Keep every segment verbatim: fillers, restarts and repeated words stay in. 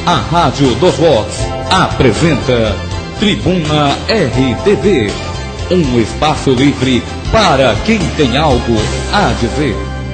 A Rádio dos Rocks apresenta Tribuna R T V, um espaço livre para quem tem algo a dizer.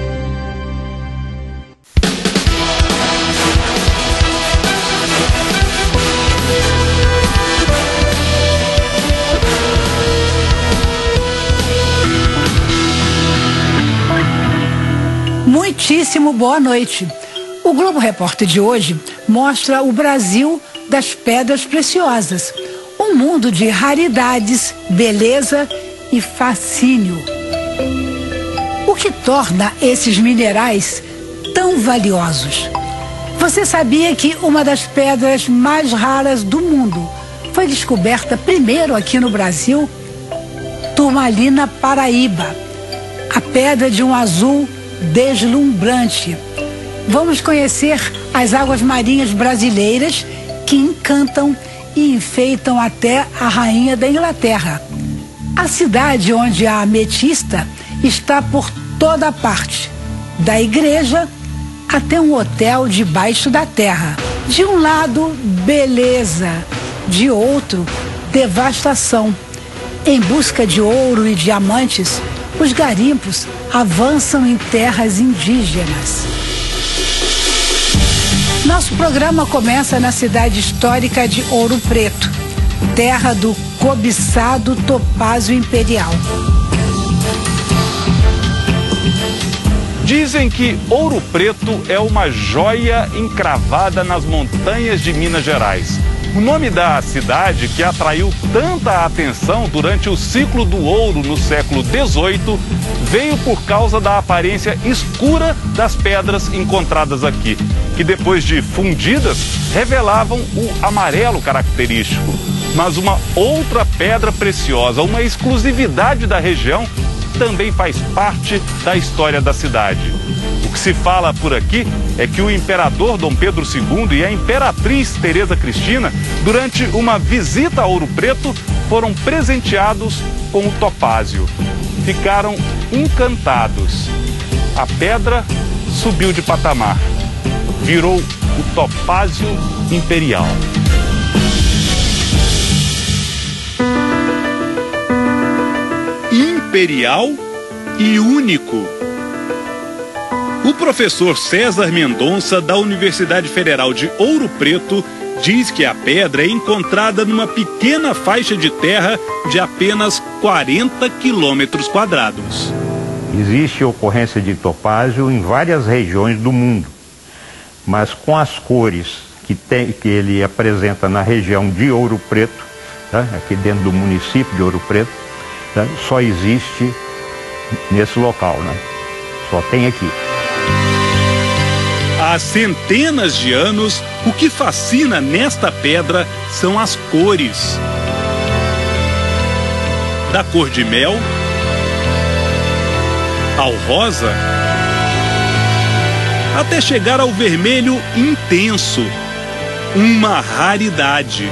Muitíssimo boa noite. O Globo Repórter de hoje mostra o Brasil das pedras preciosas, um mundo de raridades, beleza e fascínio. O que torna esses minerais tão valiosos? Você sabia que uma das pedras mais raras do mundo foi descoberta primeiro aqui no Brasil? Turmalina Paraíba, a pedra de um azul deslumbrante. Vamos conhecer as águas marinhas brasileiras que encantam e enfeitam até a rainha da Inglaterra. A cidade onde a ametista está por toda parte, da igreja até um hotel debaixo da terra. De um lado, beleza, de outro, devastação. Em busca de ouro e diamantes, os garimpos avançam em terras indígenas. Nosso programa começa na cidade histórica de Ouro Preto, terra do cobiçado topázio imperial. Dizem que Ouro Preto é uma joia encravada nas montanhas de Minas Gerais. O nome da cidade, que atraiu tanta atenção durante o ciclo do ouro no século dezoito, veio por causa da aparência escura das pedras encontradas aqui, que depois de fundidas, revelavam o amarelo característico. Mas uma outra pedra preciosa, uma exclusividade da região, também faz parte da história da cidade. O que se fala por aqui é que o imperador Dom Pedro segundo e a imperatriz Teresa Cristina, durante uma visita a Ouro Preto, foram presenteados com o topázio. Ficaram encantados. A pedra subiu de patamar. Virou o topázio imperial. Imperial e único. O professor César Mendonça, da Universidade Federal de Ouro Preto, diz que a pedra é encontrada numa pequena faixa de terra de apenas quarenta quilômetros quadrados. Existe ocorrência de topázio em várias regiões do mundo, mas com as cores que, tem, que ele apresenta na região de Ouro Preto, tá? Aqui dentro do município de Ouro Preto, tá? Só existe nesse local, né? Só tem aqui. Há centenas de anos, o que fascina nesta pedra são as cores. Da cor de mel ao rosa, até chegar ao vermelho intenso, uma raridade.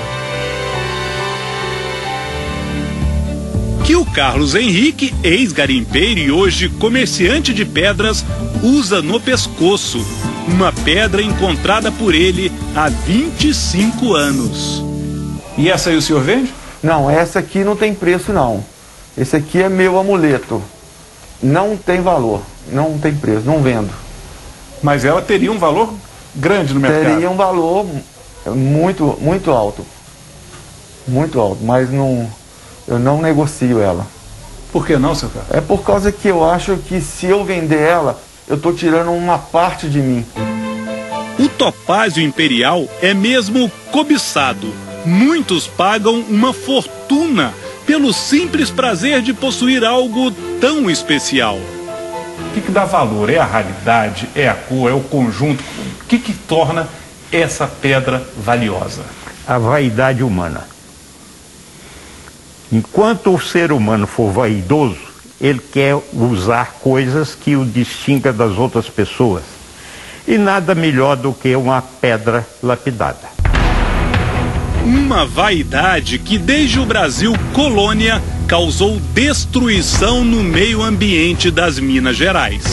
Que o Carlos Henrique, ex-garimpeiro e hoje comerciante de pedras, usa no pescoço, uma pedra encontrada por ele há vinte e cinco anos. E essa aí o senhor vende? Não, essa aqui não tem preço não. Esse aqui é meu amuleto. Não tem valor, não tem preço, não vendo. Mas ela teria um valor grande no mercado? Teria um valor muito, muito alto. Muito alto, mas não, eu não negocio ela. Por que não, seu Carlos? É por causa que eu acho que se eu vender ela, eu estou tirando uma parte de mim. O topázio imperial é mesmo cobiçado. Muitos pagam uma fortuna pelo simples prazer de possuir algo tão especial. O que, que dá valor? É a raridade? É a cor? É o conjunto? O que, que torna essa pedra valiosa? A vaidade humana. Enquanto o ser humano for vaidoso, ele quer usar coisas que o distinga das outras pessoas. E nada melhor do que uma pedra lapidada. Uma vaidade que desde o Brasil colônia causou destruição no meio ambiente das Minas Gerais.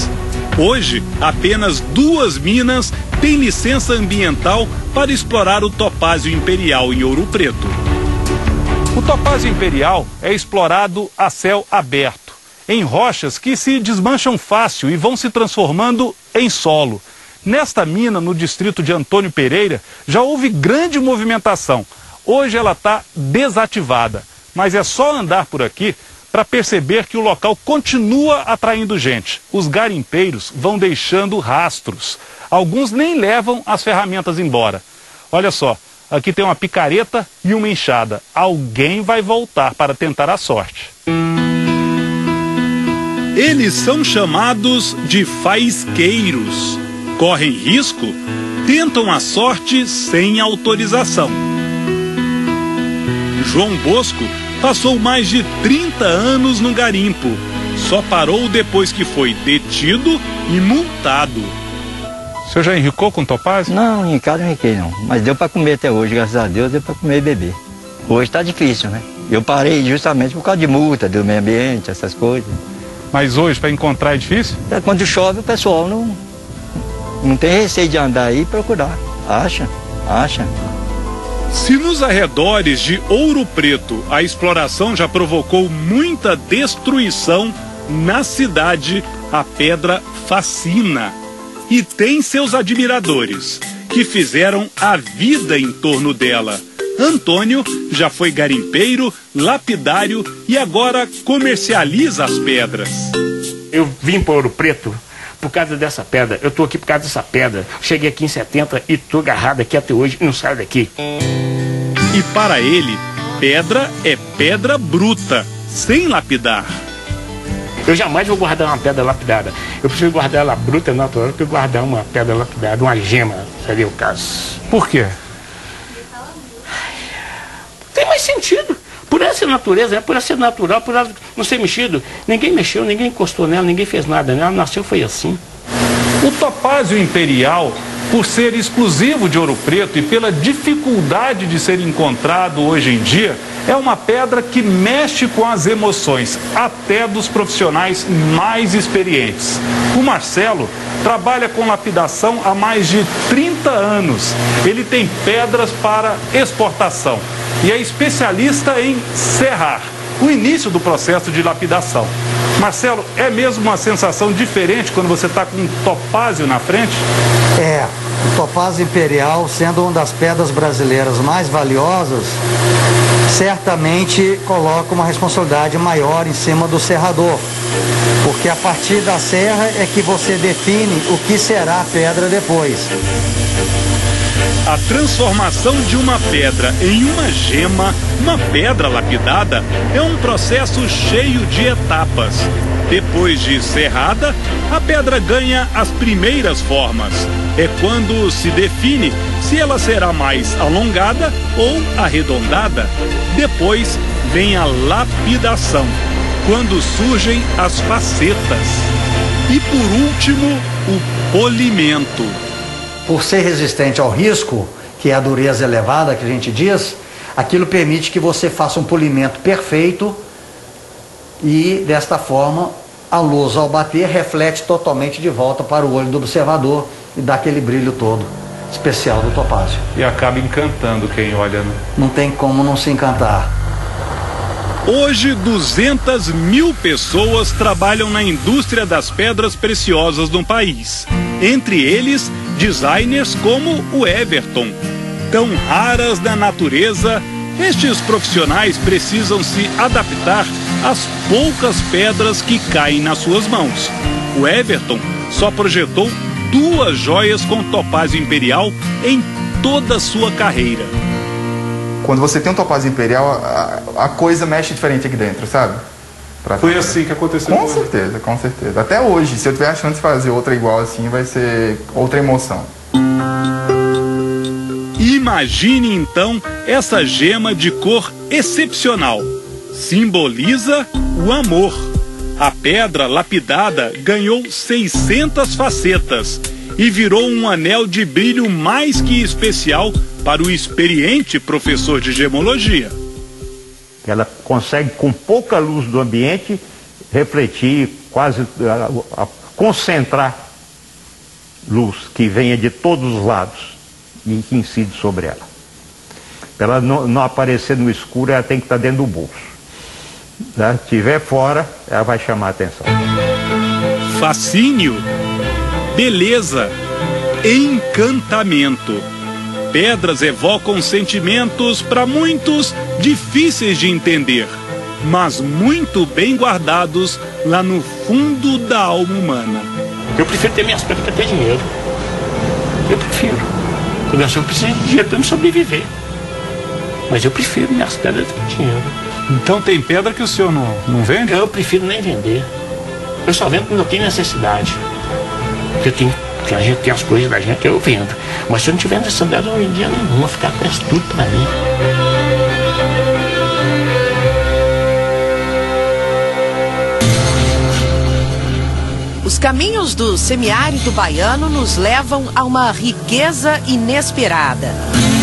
Hoje, apenas duas minas têm licença ambiental para explorar o topázio imperial em Ouro Preto. O topázio imperial é explorado a céu aberto, em rochas que se desmancham fácil e vão se transformando em solo. Nesta mina, no distrito de Antônio Pereira, já houve grande movimentação. Hoje ela está desativada, mas é só andar por aqui para perceber que o local continua atraindo gente. Os garimpeiros vão deixando rastros. Alguns nem levam as ferramentas embora. Olha só, aqui tem uma picareta e uma enxada. Alguém vai voltar para tentar a sorte. Eles são chamados de faisqueiros. Correm risco, tentam a sorte sem autorização. João Bosco passou mais de trinta anos no garimpo. Só parou depois que foi detido e multado. O senhor já enricou com topázio? Não, em casa não enriquei não. Mas deu para comer até hoje, graças a Deus, deu para comer e beber. Hoje está difícil, né? Eu parei justamente por causa de multa, do meio ambiente, essas coisas. Mas hoje para encontrar é difícil? É, quando chove o pessoal não, não tem receio de andar aí e procurar. Acha, acha. Se nos arredores de Ouro Preto a exploração já provocou muita destruição, na cidade a pedra fascina e tem seus admiradores, que fizeram a vida em torno dela. Antônio já foi garimpeiro, lapidário e agora comercializa as pedras. Eu vim para Ouro Preto por causa dessa pedra. Eu tô aqui por causa dessa pedra. Cheguei aqui em setenta e tô agarrado aqui até hoje e não saio daqui. E para ele, pedra é pedra bruta, sem lapidar. Eu jamais vou guardar uma pedra lapidada. Eu prefiro guardar ela bruta, natural, do que guardar uma pedra lapidada, uma gema, seria o caso. Por quê? Tem mais sentido. Por essa natureza, é por essa ser natural, por ela não ser mexido. Ninguém mexeu, ninguém encostou nela, ninguém fez nada nela, nasceu foi assim. O topázio imperial, por ser exclusivo de Ouro Preto e pela dificuldade de ser encontrado hoje em dia, é uma pedra que mexe com as emoções, até dos profissionais mais experientes. O Marcelo trabalha com lapidação há mais de trinta anos. Ele tem pedras para exportação e é especialista em serrar, o início do processo de lapidação. Marcelo, é mesmo uma sensação diferente quando você está com um topázio na frente? É, o topázio imperial, sendo uma das pedras brasileiras mais valiosas, certamente coloca uma responsabilidade maior em cima do serrador, porque a partir da serra é que você define o que será a pedra depois. A transformação de uma pedra em uma gema, uma pedra lapidada, é um processo cheio de etapas. Depois de serrada, a pedra ganha as primeiras formas. É quando se define se ela será mais alongada ou arredondada. Depois vem a lapidação, quando surgem as facetas. E por último, o polimento. Por ser resistente ao risco, que é a dureza elevada que a gente diz, aquilo permite que você faça um polimento perfeito e, desta forma, a luz ao bater reflete totalmente de volta para o olho do observador e dá aquele brilho todo especial do topázio. E acaba encantando quem olha, né? Não tem como não se encantar. Hoje, duzentas mil pessoas trabalham na indústria das pedras preciosas no país. Entre eles, designers como o Everton. Tão raras na natureza, estes profissionais precisam se adaptar às poucas pedras que caem nas suas mãos. O Everton só projetou duas joias com topázio imperial em toda a sua carreira. Quando você tem um topázio imperial, a, a coisa mexe diferente aqui dentro, sabe? Pra Foi assim que aconteceu? Com certeza, com certeza. Até hoje, se eu tiver a chance de fazer outra igual assim, vai ser outra emoção. Imagine então essa gema de cor excepcional. Simboliza o amor. A pedra lapidada ganhou seiscentas facetas e virou um anel de brilho mais que especial para o experiente professor de gemologia. Ela consegue, com pouca luz do ambiente, refletir quase a, a concentrar luz que venha de todos os lados e que incide sobre ela. Para ela não, não aparecer no escuro, ela tem que estar dentro do bolso. Se estiver fora, ela vai chamar a atenção. Fascínio, beleza, encantamento. Pedras evocam sentimentos para muitos difíceis de entender, mas muito bem guardados lá no fundo da alma humana. Eu prefiro ter minhas pedras que ter dinheiro. Eu prefiro. Porque eu preciso de dinheiro para me sobreviver. Mas eu prefiro minhas pedras que ter dinheiro. Então tem pedra que o senhor não, não vende? Eu prefiro nem vender. Eu só vendo quando eu tenho necessidade. Porque eu tenho, porque a gente tem as coisas da gente, eu vendo. Mas se eu não tiver necessidade, eu não vendia nenhuma. Ficar com isso tudo para mim. Os caminhos do semiárido baiano nos levam a uma riqueza inesperada.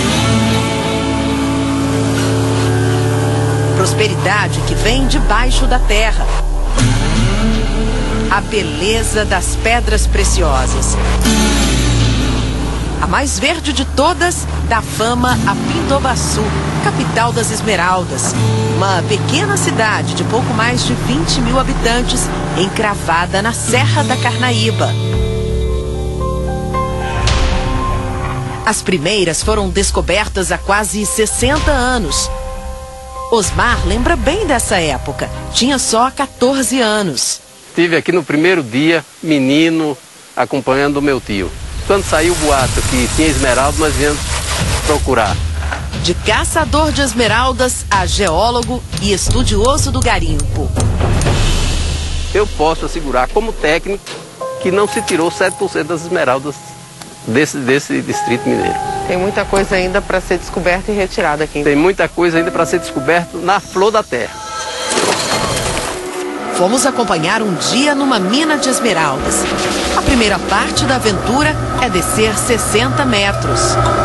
Prosperidade que vem debaixo da terra. A beleza das pedras preciosas. A mais verde de todas dá fama a Pindobaçu, capital das esmeraldas. Uma pequena cidade de pouco mais de vinte mil habitantes, encravada na Serra da Carnaíba. As primeiras foram descobertas há quase sessenta anos. Osmar lembra bem dessa época. Tinha só quatorze anos. Estive aqui no primeiro dia, menino, acompanhando o meu tio. Quando saiu o boato que tinha esmeralda, nós viemos procurar. De caçador de esmeraldas a geólogo e estudioso do garimpo. Eu posso assegurar como técnico que não se tirou sete por cento das esmeraldas desse, desse distrito mineiro. Tem muita coisa ainda para ser descoberta e retirada aqui. Tem muita coisa ainda para ser descoberta na flor da terra. Fomos acompanhar um dia numa mina de esmeraldas. A primeira parte da aventura é descer sessenta metros.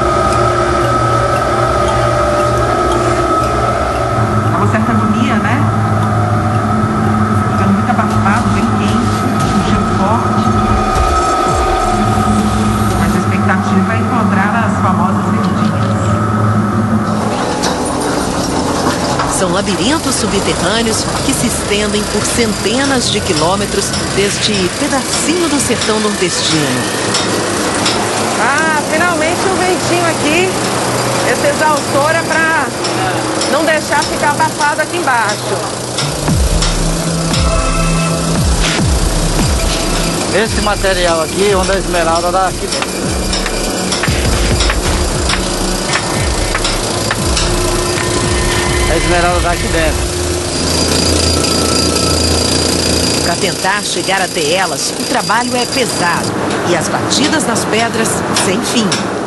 Dá uma certa agonia, né? Ficando muito abafado, bem quente, um cheiro forte. Mas a expectativa é encontrar as famosas verdinhas. São labirintos subterrâneos que se estendem por centenas de quilômetros deste pedacinho do sertão nordestino. Ah, finalmente um ventinho aqui. Esse exaustor é para não deixar ficar abafado aqui embaixo. Esse material aqui, onde a esmeralda dá aqui dentro. A esmeralda dá aqui dentro. Para tentar chegar até elas, o trabalho é pesado e as batidas nas pedras sem fim.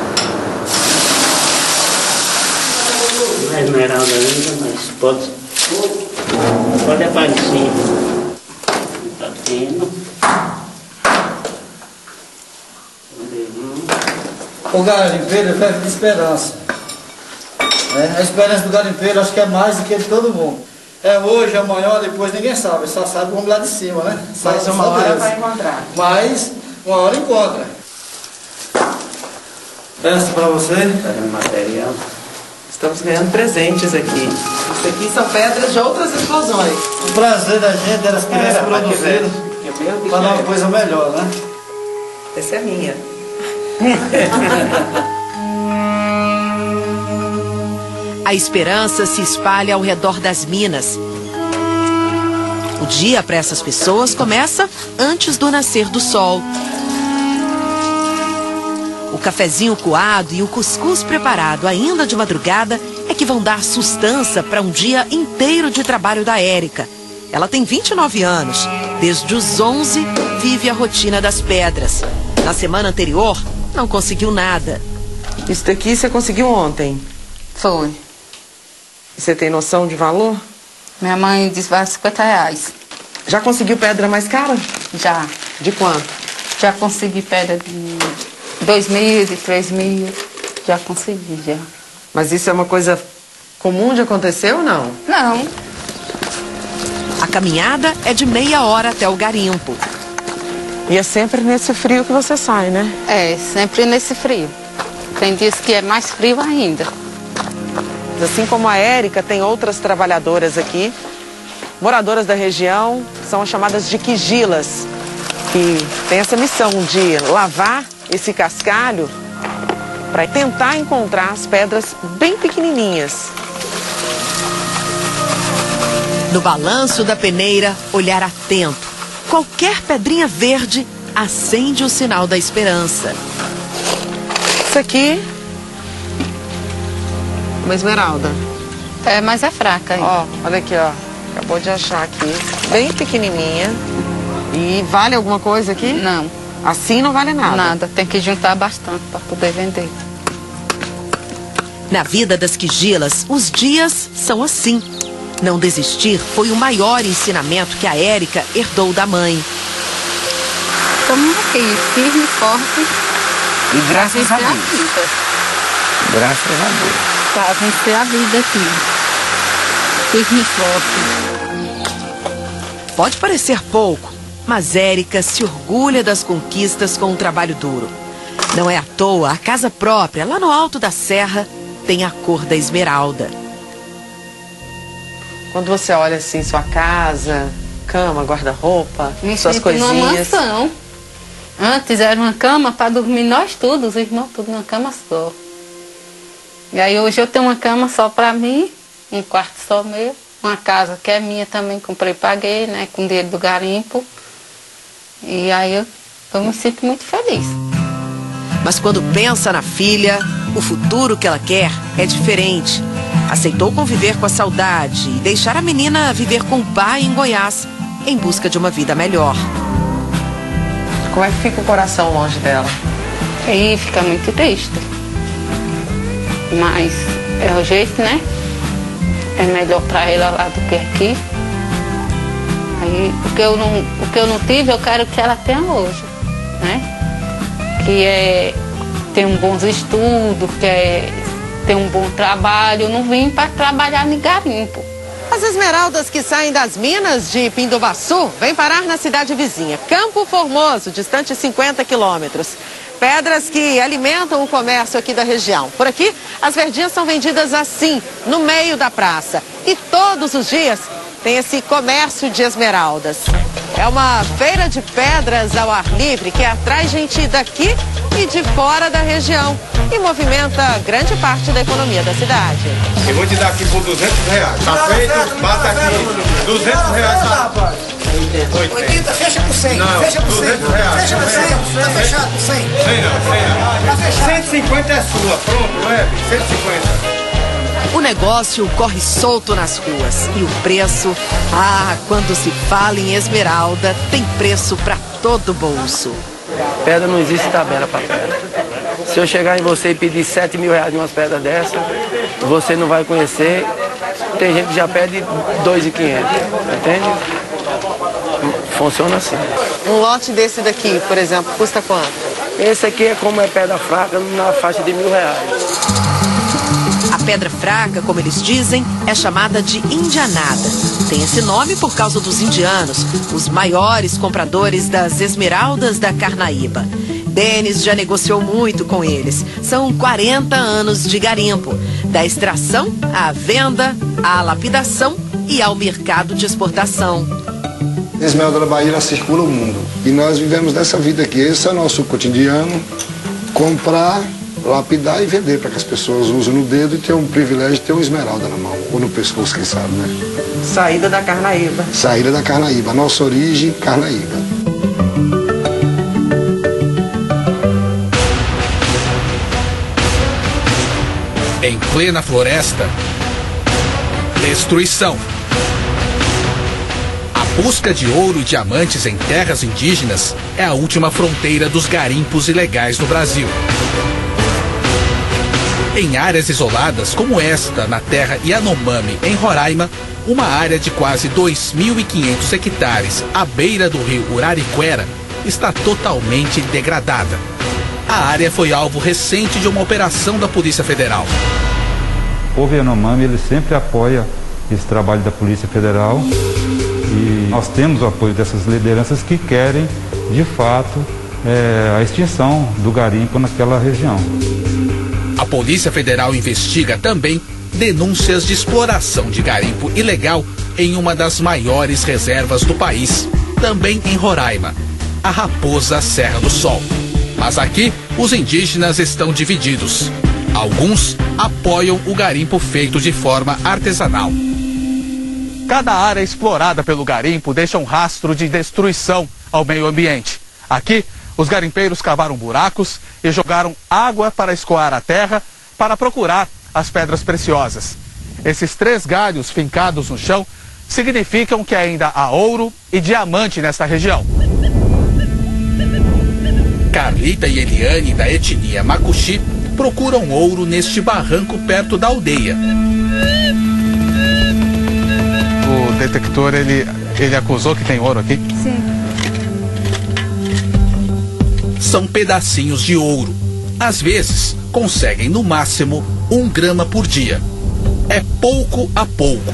A esmeralda ainda, mas pode, pode aparecer. Tá tendo. O garimpeiro é festa de esperança. É, a esperança do garimpeiro acho que é mais do que de todo mundo. É hoje, amanhã, depois ninguém sabe, só sabe o homem lá de cima, né? Mas só, uma só hora Deus. vai encontrar. Mas uma hora encontra. Essa pra você. Material. Estamos ganhando presentes aqui. Isso aqui são pedras de outras explosões. O prazer da gente era as crianças É, produzidas para dar uma coisa melhor, né? Essa é minha. A esperança se espalha ao redor das minas. O dia para essas pessoas começa antes do nascer do sol. O cafezinho coado e o cuscuz preparado ainda de madrugada é que vão dar sustância para um dia inteiro de trabalho da Érica. Ela tem vinte e nove anos. Desde os onze vive a rotina das pedras. Na semana anterior, não conseguiu nada. Isso daqui você conseguiu ontem? Foi. Você tem noção de valor? Minha mãe disse vale cinquenta reais. Já conseguiu pedra mais cara? Já. De quanto? Já consegui pedra de dois mil, de três mil. Já consegui, já. Mas isso é uma coisa comum de acontecer ou não? Não. A caminhada é de meia hora até o garimpo. E é sempre nesse frio que você sai, né? É, sempre nesse frio. Tem dias que é mais frio ainda. Assim como a Érica, tem outras trabalhadoras aqui, moradoras da região, são as chamadas de quigilas, que tem essa missão de lavar esse cascalho para tentar encontrar as pedras bem pequenininhas. No balanço da peneira, olhar atento. Qualquer pedrinha verde acende o sinal da esperança. Isso aqui, uma esmeralda. É, mas é fraca ainda. Ó, olha aqui, ó. Acabou de achar aqui. Bem pequenininha. E vale alguma coisa aqui? Não. Assim não vale nada? Nada. Tem que juntar bastante para poder vender. Na vida das quigilas, os dias são assim. Não desistir foi o maior ensinamento que a Érica herdou da mãe. Estamos aqui, firme e forte. E graças a Deus. Graças a Deus. Para vencer a vida aqui. Firme e forte. Pode parecer pouco, mas Érica se orgulha das conquistas com um trabalho duro. Não é à toa, a casa própria, lá no alto da serra, tem a cor da esmeralda. Quando você olha assim, sua casa, cama, guarda-roupa, suas coisinhas... Me sinto numa mansão. Antes era uma cama para dormir nós todos, os irmãos, tudo numa cama só. E aí hoje eu tenho uma cama só para mim, um quarto só meu, uma casa que é minha também, comprei e paguei, né, com dinheiro do garimpo. E aí eu, eu me sinto muito feliz. Mas quando pensa na filha, o futuro que ela quer é diferente. Aceitou conviver com a saudade e deixar a menina viver com o pai em Goiás, em busca de uma vida melhor. Como é que fica o coração longe dela? Aí fica muito triste. Mas é o jeito, né? É melhor pra ela lá do que aqui. Aí o que eu não, o que eu não tive, eu quero que ela tenha hoje, né? Que é ter um bons estudos, que é ter um bom trabalho. Eu não vim para trabalhar em garimpo. As esmeraldas que saem das minas de Pindobaçu vêm parar na cidade vizinha, Campo Formoso, distante cinquenta quilômetros. Pedras que alimentam o comércio aqui da região. Por aqui, as verdinhas são vendidas assim, no meio da praça. E todos os dias tem esse comércio de esmeraldas. É uma feira de pedras ao ar livre que atrai gente daqui e de fora da região e movimenta grande parte da economia da cidade. Eu vou te dar aqui por duzentos reais. Tá feito? Bata aqui. duzentos reais, rapaz. oitenta, fecha por cem. Não, fecha por cem. duzentos reais. Fecha por cem. Tá fechado por cem. cem não, cem não. Tá fechado. cento e cinquenta é sua. Pronto, leve. cento e cinquenta. O negócio corre solto nas ruas e o preço, ah, quando se fala em esmeralda, tem preço para todo bolso. Pedra não existe tabela para pedra. Se eu chegar em você e pedir sete mil reais em umas pedras dessas, você não vai conhecer. Tem gente que já pede dois mil e quinhentos, entende? Funciona assim. Um lote desse daqui, por exemplo, custa quanto? Esse aqui é como é pedra fraca, na faixa de mil reais. A pedra fraca, como eles dizem, é chamada de indianada. Tem esse nome por causa dos indianos, os maiores compradores das esmeraldas da Carnaíba. Denis já negociou muito com eles. São quarenta anos de garimpo, da extração à venda, à lapidação e ao mercado de exportação. A esmeralda da Bahia ela circula o mundo e nós vivemos dessa vida aqui. Esse é o nosso cotidiano, comprar, lapidar e vender para que as pessoas usem no dedo e tenham o privilégio de ter uma esmeralda na mão, ou no pescoço, quem sabe, né? Saída da Carnaíba. Saída da Carnaíba, nossa origem, Carnaíba. Em plena floresta, destruição. A busca de ouro e diamantes em terras indígenas é a última fronteira dos garimpos ilegais no Brasil. Em áreas isoladas como esta, na terra Yanomami, em Roraima, uma área de quase dois mil e quinhentos hectares à beira do rio Urariquera está totalmente degradada. A área foi alvo recente de uma operação da Polícia Federal. O povo Yanomami, ele sempre apoia esse trabalho da Polícia Federal e nós temos o apoio dessas lideranças que querem de fato, é, a extinção do garimpo naquela região. A Polícia Federal investiga também denúncias de exploração de garimpo ilegal em uma das maiores reservas do país, também em Roraima, a Raposa Serra do Sol. Mas aqui, os indígenas estão divididos. Alguns apoiam o garimpo feito de forma artesanal. Cada área explorada pelo garimpo deixa um rastro de destruição ao meio ambiente. Aqui, os garimpeiros cavaram buracos e jogaram água para escoar a terra para procurar as pedras preciosas. Esses três galhos fincados no chão significam que ainda há ouro e diamante nesta região. Carlita e Eliane, da etnia Macuxi, procuram ouro neste barranco perto da aldeia. O detector, ele, ele acusou que tem ouro aqui? Sim. São pedacinhos de ouro. Às vezes, conseguem no máximo um grama por dia. É pouco a pouco.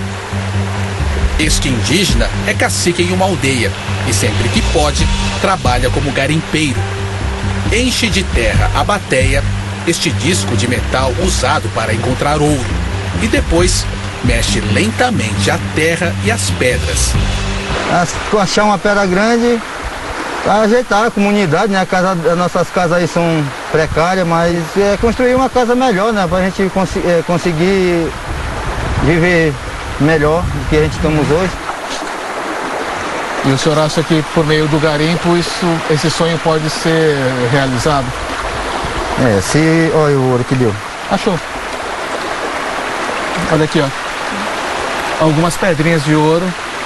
Este indígena é cacique em uma aldeia e sempre que pode, trabalha como garimpeiro. Enche de terra a bateia, este disco de metal usado para encontrar ouro, e depois mexe lentamente a terra e as pedras. As, achar uma pedra grande, para ajeitar a comunidade, né? A casa, as nossas casas aí são precárias, mas é construir uma casa melhor, né? Para a gente cons é, conseguir viver melhor do que a gente estamos hoje. E o senhor acha que por meio do garimpo isso, esse sonho pode ser realizado? É, se... Olha o ouro que deu. Achou. Olha aqui, ó. Algumas pedrinhas de ouro.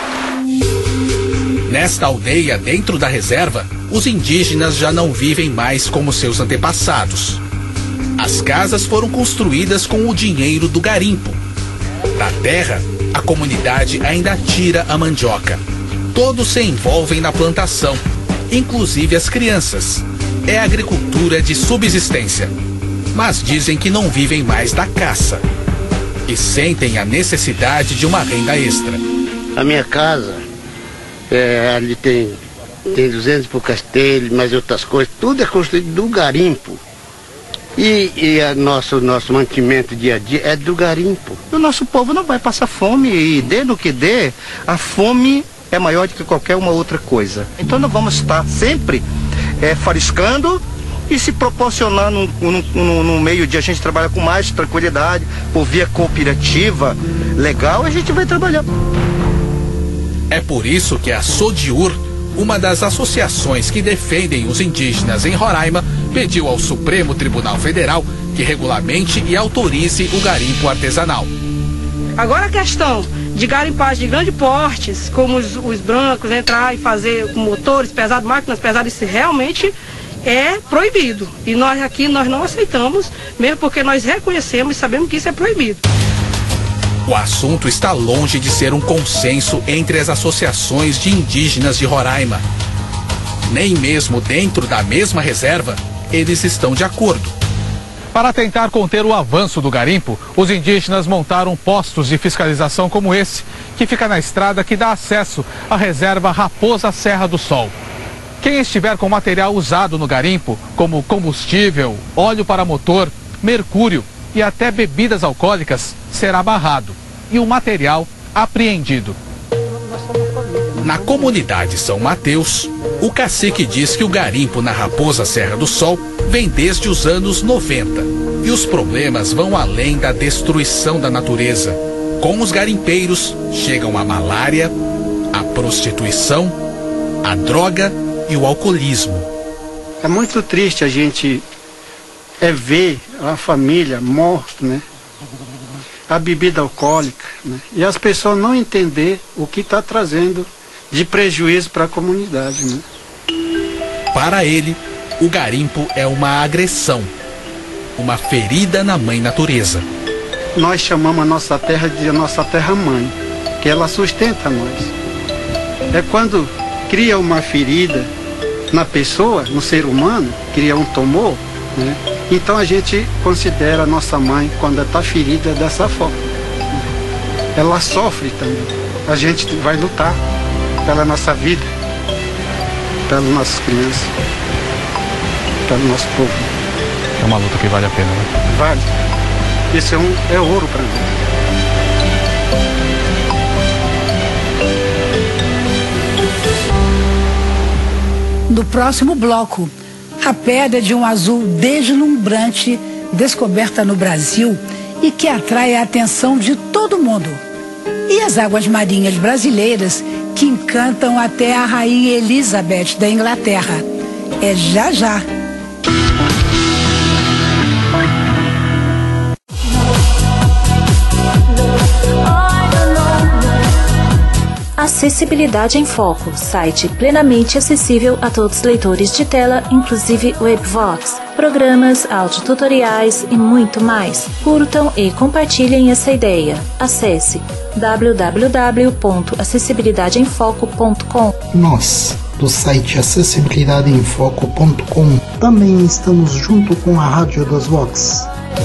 Nesta aldeia, dentro da reserva, os indígenas já não vivem mais como seus antepassados. As casas foram construídas com o dinheiro do garimpo. Da terra, a comunidade ainda tira a mandioca. Todos se envolvem na plantação, inclusive as crianças. É agricultura de subsistência. Mas dizem que não vivem mais da caça. E sentem a necessidade de uma renda extra. A minha casa, é, ali tem, tem duzentos e poucas telhas, mais outras coisas. Tudo é construído do garimpo. E, e a nosso, nosso mantimento dia a dia é do garimpo. O nosso povo não vai passar fome e dê no que dê, a fome é maior do que qualquer uma outra coisa. Então nós vamos estar sempre é, fariscando e se proporcionar num, num, num, num meio de a gente trabalhar com mais tranquilidade, por via cooperativa, legal, a gente vai trabalhar. É por isso que a Sodiur, uma das associações que defendem os indígenas em Roraima, pediu ao Supremo Tribunal Federal que regulamente e autorize o garimpo artesanal. Agora a questão de garimpagem de grandes portes, como os, os brancos, entrar e fazer com motores pesados, máquinas pesadas, isso realmente é proibido. E nós aqui nós não aceitamos, mesmo porque nós reconhecemos e sabemos que isso é proibido. O assunto está longe de ser um consenso entre as associações de indígenas de Roraima. Nem mesmo dentro da mesma reserva, eles estão de acordo. Para tentar conter o avanço do garimpo, os indígenas montaram postos de fiscalização como esse, que fica na estrada que dá acesso à reserva Raposa Serra do Sol. Quem estiver com material usado no garimpo, como combustível, óleo para motor, mercúrio e até bebidas alcoólicas, será barrado e o material apreendido. Na comunidade São Mateus, o cacique diz que o garimpo na Raposa Serra do Sol vem desde os anos noventa. E os problemas vão além da destruição da natureza. Com os garimpeiros chegam a malária, a prostituição, a droga e o alcoolismo. É muito triste a gente é ver a família morta, né? A bebida alcoólica, né? E as pessoas não entender o que está trazendo de prejuízo para a comunidade, né? Para ele, o garimpo é uma agressão, uma ferida na mãe natureza. Nós chamamos a nossa terra de a nossa terra mãe, que ela sustenta nós. É quando cria uma ferida na pessoa, no ser humano, cria um tumor, né? Então a gente considera a nossa mãe, quando ela está ferida, dessa forma. Ela sofre também. A gente vai lutar pela nossa vida, pelas nossas crianças, pelo nosso povo. É uma luta que vale a pena, né? Vale. Isso é, um, é ouro para mim. No próximo bloco, a pedra de um azul deslumbrante descoberta no Brasil e que atrai a atenção de todo mundo. E as águas marinhas brasileiras que encantam até a Rainha Elizabeth da Inglaterra. É já já. Acessibilidade em Foco, site plenamente acessível a todos os leitores de tela, inclusive Webvox, programas, audiotutoriais e muito mais. Curtam e compartilhem essa ideia. Acesse w w w ponto acessibilidade em foco ponto com. Nós, do site acessibilidade em foco ponto com, também estamos junto com a Rádio das Vox.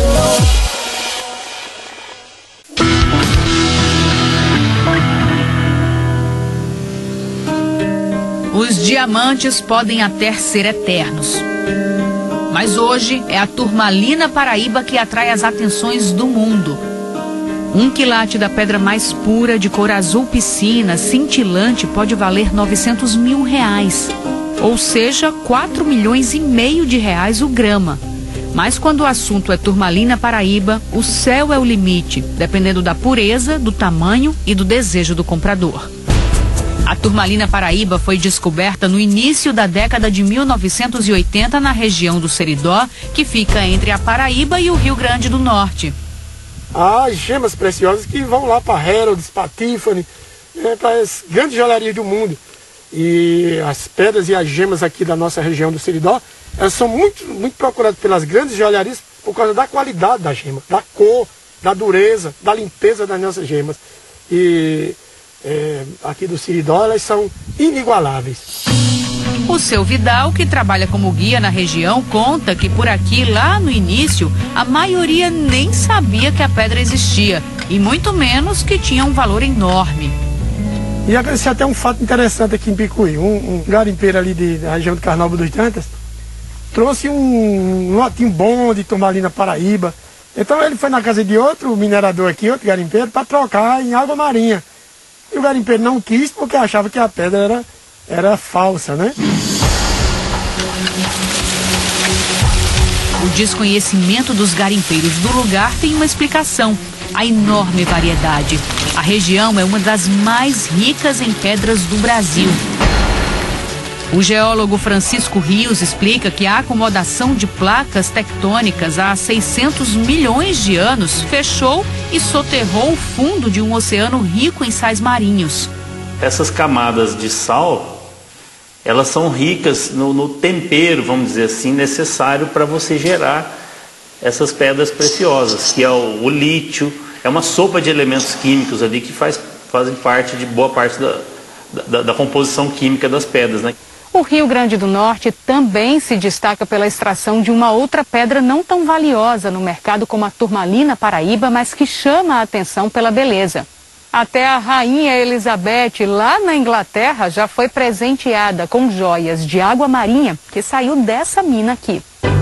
Os diamantes podem até ser eternos. Mas hoje é a turmalina paraíba que atrai as atenções do mundo. Um quilate da pedra mais pura, de cor azul piscina, cintilante, pode valer novecentos mil reais. Ou seja, quatro milhões e meio de reais o grama. Mas quando o assunto é turmalina paraíba, o céu é o limite, dependendo da pureza, do tamanho e do desejo do comprador. A turmalina paraíba foi descoberta no início da década de mil novecentos e oitenta na região do Seridó, que fica entre a Paraíba e o Rio Grande do Norte. Há gemas preciosas que vão lá para Harrods, para Tiffany, né, para as grandes joalherias do mundo. E as pedras e as gemas aqui da nossa região do Seridó, elas são muito, muito procuradas pelas grandes joalherias por causa da qualidade da gema, da cor, da dureza, da limpeza das nossas gemas. E É, aqui do Seridó, elas são inigualáveis. O seu Vidal, que trabalha como guia na região, conta que por aqui, lá no início, a maioria nem sabia que a pedra existia, e muito menos que tinha um valor enorme. E acontecer até um fato interessante aqui em Picuí. Um, um garimpeiro ali de, da região de Carnaúba dos Dantas trouxe um, um lotinho bom de turmalina paraíba. Então ele foi na casa de outro minerador aqui, outro garimpeiro, para trocar em água marinha. E o garimpeiro não quis porque achava que a pedra era, era falsa, né? O desconhecimento dos garimpeiros do lugar tem uma explicação: a enorme variedade. A região é uma das mais ricas em pedras do Brasil. O geólogo Francisco Rios explica que a acomodação de placas tectônicas há seiscentos milhões de anos fechou e soterrou o fundo de um oceano rico em sais marinhos. Essas camadas de sal, elas são ricas no, no tempero, vamos dizer assim, necessário para você gerar essas pedras preciosas, que é o, o lítio, é uma sopa de elementos químicos ali que faz, fazem parte de boa parte da, da, da composição química das pedras, né? O Rio Grande do Norte também se destaca pela extração de uma outra pedra não tão valiosa no mercado como a turmalina paraíba, mas que chama a atenção pela beleza. Até a Rainha Elizabeth, lá na Inglaterra, já foi presenteada com joias de água marinha que saiu dessa mina aqui.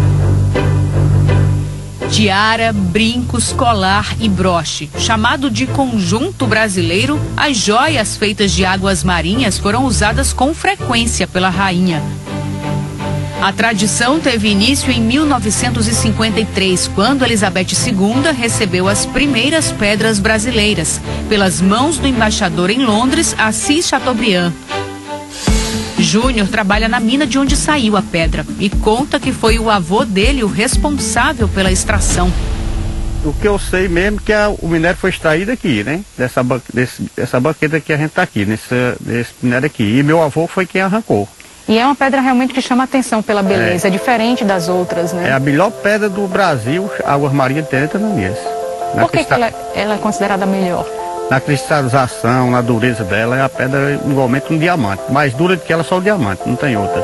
Tiara, brincos, colar e broche. Chamado de conjunto brasileiro, as joias feitas de águas marinhas foram usadas com frequência pela rainha. A tradição teve início em mil novecentos e cinquenta e três, quando Elizabeth segunda recebeu as primeiras pedras brasileiras, pelas mãos do embaixador em Londres, Assis Chateaubriand. Júnior trabalha na mina de onde saiu a pedra e conta que foi o avô dele o responsável pela extração. O que eu sei mesmo é que a, o minério foi extraído aqui, né? Dessa, desse, dessa banqueta que a gente está aqui, nesse, nesse minério aqui. E meu avô foi quem arrancou. E é uma pedra realmente que chama atenção pela beleza, é, é diferente das outras, né? É a melhor pedra do Brasil, águas marinhas tem Ananias. Por que, que ela, ela é considerada melhor? Na cristalização, na dureza dela, é a pedra igualmente um diamante. Mais dura do que ela só o diamante, não tem outra.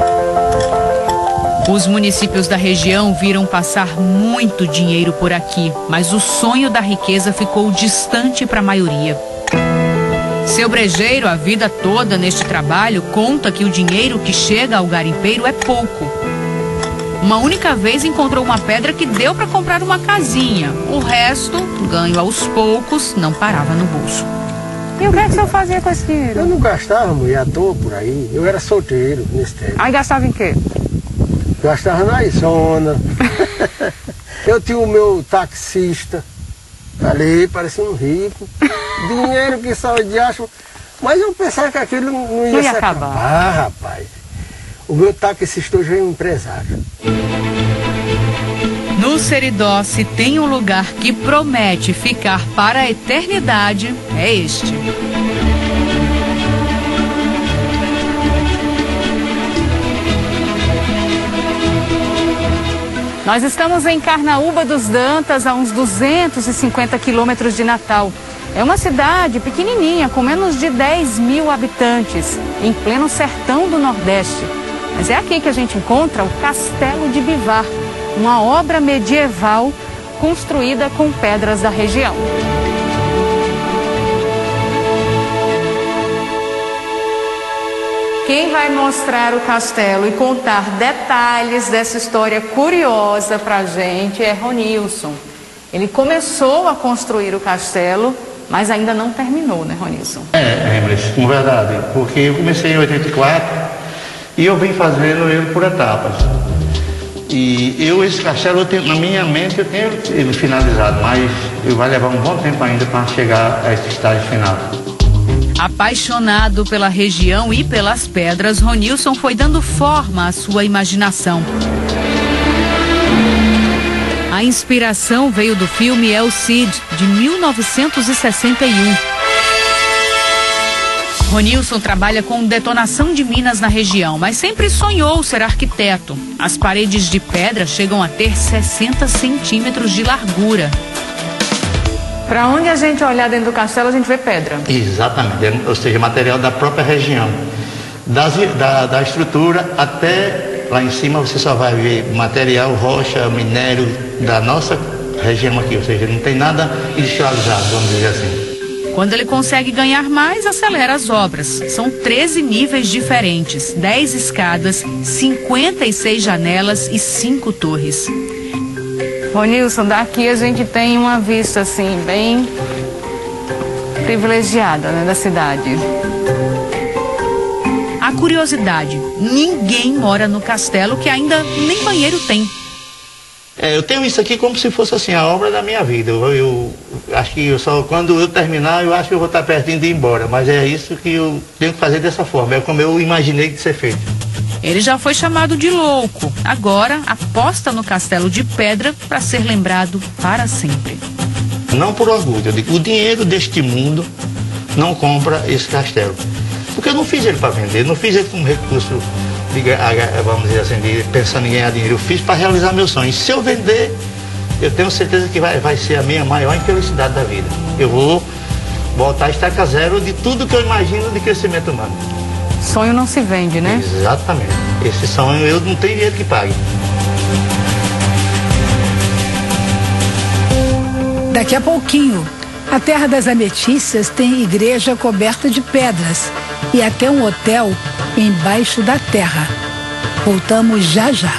Os municípios da região viram passar muito dinheiro por aqui, mas o sonho da riqueza ficou distante para a maioria. Seu brejeiro, a vida toda neste trabalho, conta que o dinheiro que chega ao garimpeiro é pouco. Uma única vez encontrou uma pedra que deu para comprar uma casinha. O resto, ganho aos poucos, não parava no bolso. E o que é que o senhor fazia com esse dinheiro? Eu não gastava, mulher, à toa por aí. Eu era solteiro nesse tempo. Aí gastava em quê? Gastava na zona. Eu tinha o meu taxista. Ali, parecia um rico. Dinheiro que saiu de acho. Mas eu pensava que aquilo não ia, não ia se acabar. acabar, rapaz. O meu taxista hoje é um empresário. No Seridó, se tem um lugar que promete ficar para a eternidade, é este. Nós estamos em Carnaúba dos Dantas, a uns duzentos e cinquenta quilômetros de Natal. É uma cidade pequenininha, com menos de dez mil habitantes, em pleno sertão do Nordeste. Mas é aqui que a gente encontra o Castelo de Bivar, uma obra medieval construída com pedras da região. Quem vai mostrar o castelo e contar detalhes dessa história curiosa pra gente é Ronilson. Ele começou a construir o castelo, mas ainda não terminou, né, Ronilson? É, Emily, com verdade, porque eu comecei em oitenta e quatro e eu vim fazendo ele por etapas. E eu, esse castelo, eu tenho, na minha mente, eu tenho ele finalizado, mas vai levar um bom tempo ainda para chegar a esse estágio final. Apaixonado pela região e pelas pedras, Ronilson foi dando forma à sua imaginação. A inspiração veio do filme El Cid, de mil novecentos e sessenta e um. Ronilson trabalha com detonação de minas na região, mas sempre sonhou ser arquiteto. As paredes de pedra chegam a ter sessenta centímetros de largura. Para onde a gente olhar dentro do castelo, a gente vê pedra. Exatamente, ou seja, material da própria região. Das, da, da estrutura até lá em cima você só vai ver material, rocha, minério da nossa região aqui, ou seja, não tem nada industrializado, vamos dizer assim. Quando ele consegue ganhar mais, acelera as obras. São treze níveis diferentes, dez escadas, cinquenta e seis janelas e cinco torres. Ronilson, daqui a gente tem uma vista assim, bem privilegiada, né, da cidade. A curiosidade, ninguém mora no castelo que ainda nem banheiro tem. É, eu tenho isso aqui como se fosse assim, a obra da minha vida. Eu, eu acho que eu só, quando eu terminar, eu acho que eu vou estar pertinho de ir embora. Mas é isso que eu tenho que fazer dessa forma, é como eu imaginei de ser feito. Ele já foi chamado de louco. Agora aposta no castelo de pedra para ser lembrado para sempre. Não por orgulho, eu digo, o dinheiro deste mundo não compra esse castelo. Porque eu não fiz ele para vender, não fiz ele como recurso, de, vamos dizer assim, de, pensando em ganhar dinheiro. Eu fiz para realizar meu sonho. E se eu vender, eu tenho certeza que vai, vai ser a minha maior infelicidade da vida. Eu vou voltar a estaca zero de tudo que eu imagino de crescimento humano. Sonho não se vende, né? Exatamente. Esse sonho eu não tenho dinheiro que pague. Daqui a pouquinho, a Terra das Ametícias tem igreja coberta de pedras e até um hotel embaixo da terra. Voltamos já já.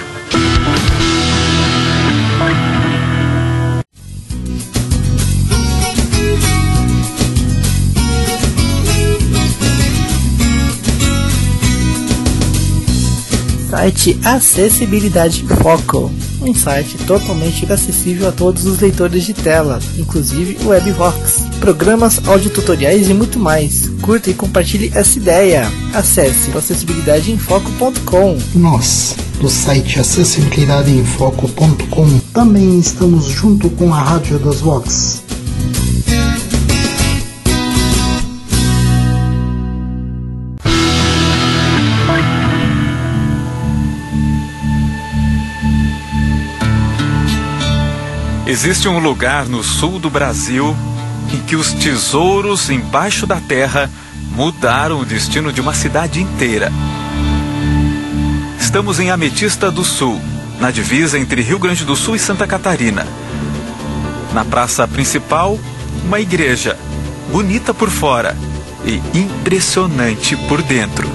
Site Acessibilidade Foco, um site totalmente acessível a todos os leitores de tela, inclusive o WebVox, programas, audiotutoriais e muito mais. Curta e compartilhe essa ideia. Acesse acessibilidade em foco ponto com. Nós, do site acessibilidade em foco ponto com, também estamos junto com a Rádio das Vox. Existe um lugar no sul do Brasil em que os tesouros embaixo da terra mudaram o destino de uma cidade inteira. Estamos em Ametista do Sul, na divisa entre Rio Grande do Sul e Santa Catarina. Na praça principal, uma igreja, bonita por fora, e impressionante por dentro.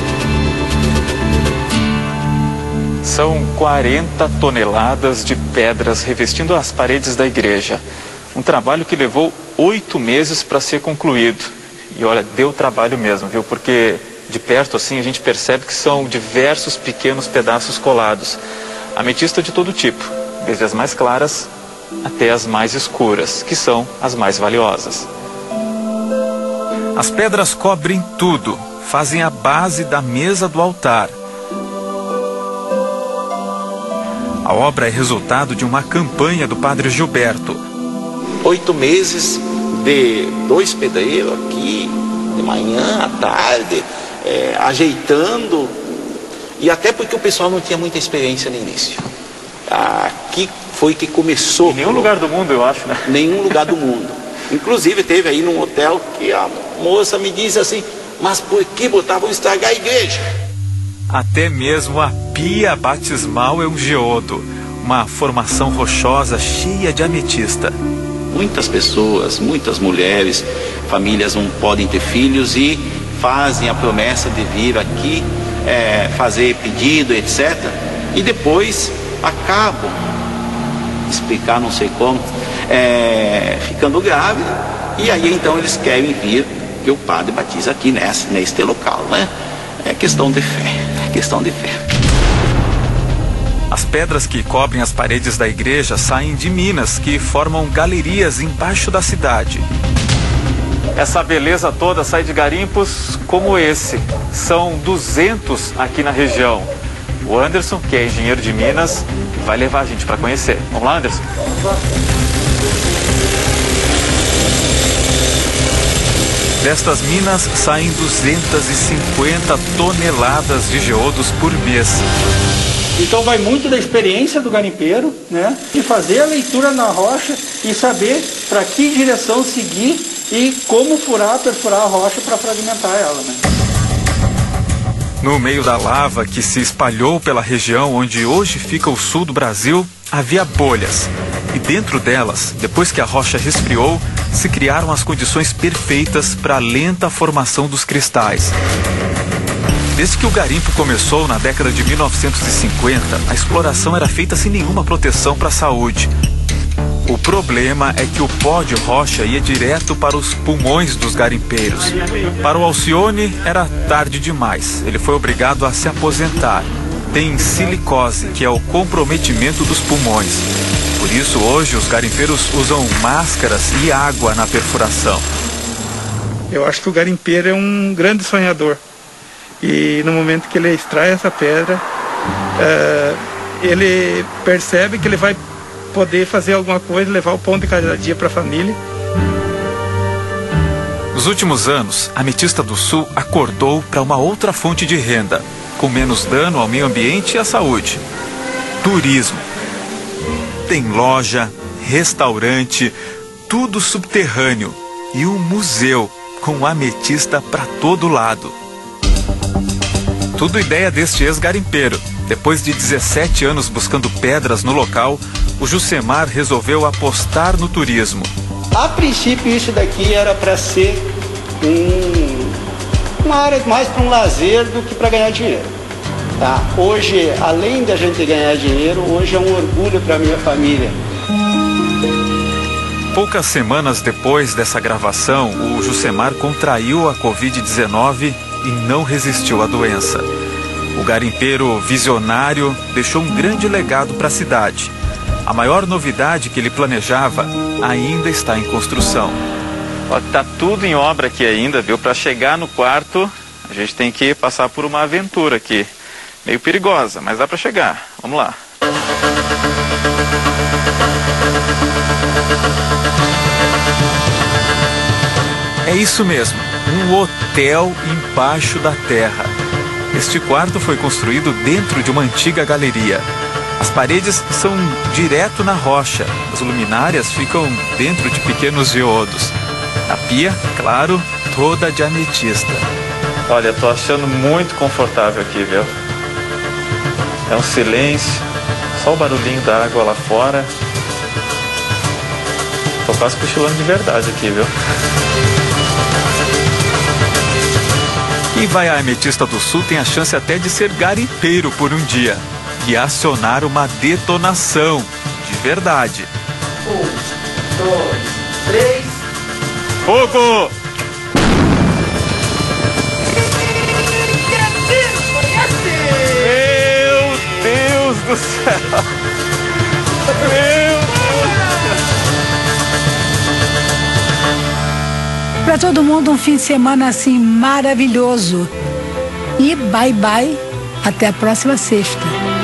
São quarenta toneladas de pedras revestindo as paredes da igreja. Um trabalho que levou oito meses para ser concluído. E olha, deu trabalho mesmo, viu? Porque de perto assim a gente percebe que são diversos pequenos pedaços colados. Ametista de todo tipo, desde as mais claras até as mais escuras, que são as mais valiosas. As pedras cobrem tudo, fazem a base da mesa do altar. A obra é resultado de uma campanha do padre Gilberto. Oito meses de dois pedreiros aqui, de manhã, à tarde, é, ajeitando, e até porque o pessoal não tinha muita experiência no início. Aqui foi que começou. Em nenhum lugar do mundo, eu acho, né? Nenhum lugar do mundo. Inclusive teve aí num hotel que a moça me disse assim, mas por que botavam estragar a igreja? Até mesmo a pia batismal é um geodo, uma formação rochosa cheia de ametista. Muitas pessoas, muitas mulheres, famílias não podem ter filhos e fazem a promessa de vir aqui é, fazer pedido, etcétera. E depois acabam, explicar não sei como, é, ficando grávida, e aí então eles querem vir que o padre batiza aqui nesse, neste local, né? É questão de fé, é questão de fé. As pedras que cobrem as paredes da igreja saem de minas que formam galerias embaixo da cidade. Essa beleza toda sai de garimpos como esse. São duzentos aqui na região. O Anderson, que é engenheiro de Minas, vai levar a gente para conhecer. Vamos lá, Anderson? Destas minas saem duzentas e cinquenta toneladas de geodos por mês. Então vai muito da experiência do garimpeiro, né? De fazer a leitura na rocha e saber para que direção seguir e como furar, perfurar a rocha para fragmentar ela, né? No meio da lava que se espalhou pela região onde hoje fica o sul do Brasil, havia bolhas. E dentro delas, depois que a rocha resfriou, se criaram as condições perfeitas para a lenta formação dos cristais. Desde que o garimpo começou na década de mil novecentos e cinquenta, a exploração era feita sem nenhuma proteção para a saúde. O problema é que o pó de rocha ia direto para os pulmões dos garimpeiros. Para o Alcione, era tarde demais. Ele foi obrigado a se aposentar. Tem silicose, que é o comprometimento dos pulmões. Por isso, hoje, os garimpeiros usam máscaras e água na perfuração. Eu acho que o garimpeiro é um grande sonhador. E no momento que ele extrai essa pedra, uh, ele percebe que ele vai poder fazer alguma coisa, levar o pão de cada dia para a família. Nos últimos anos, a Ametista do Sul acordou para uma outra fonte de renda, com menos dano ao meio ambiente e à saúde: turismo. Tem loja, restaurante, tudo subterrâneo e um museu com ametista para todo lado. Tudo ideia deste ex-garimpeiro. Depois de dezessete anos buscando pedras no local, o Jusemar resolveu apostar no turismo. A princípio isso daqui era para ser um, uma área mais para um lazer do que para ganhar dinheiro. Tá? Hoje, além da gente ganhar dinheiro, hoje é um orgulho para a minha família. Poucas semanas depois dessa gravação, o Jusemar contraiu a covid dezenove e não resistiu à doença. O garimpeiro visionário deixou um grande legado para a cidade. A maior novidade que ele planejava ainda está em construção. Está tudo em obra aqui ainda, viu? Para chegar no quarto, a gente tem que passar por uma aventura aqui. Meio perigosa, mas dá para chegar. Vamos lá. É isso mesmo, um hotel embaixo da terra. Este quarto foi construído dentro de uma antiga galeria. As paredes são direto na rocha, as luminárias ficam dentro de pequenos geodos. A pia, claro, toda de ametista. Olha, tô achando muito confortável aqui, viu? É um silêncio, só o barulhinho da água lá fora. Tô quase cochilando de verdade aqui, viu? Quem vai à Ametista do Sul tem a chance até de ser garimpeiro por um dia e acionar uma detonação de verdade. Um, dois, três. Fogo! Meu Deus do céu! Meu Para todo mundo, um fim de semana assim maravilhoso. E bye bye, até a próxima sexta.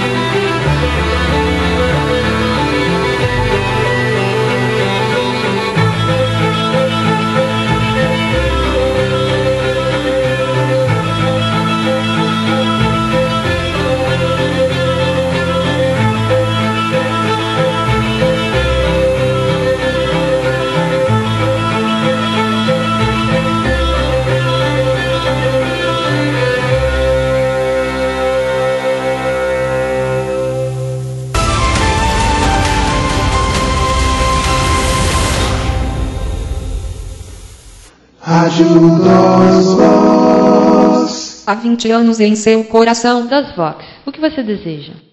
Rádio das Vox. Há vinte anos em seu coração das Vox. O que você deseja?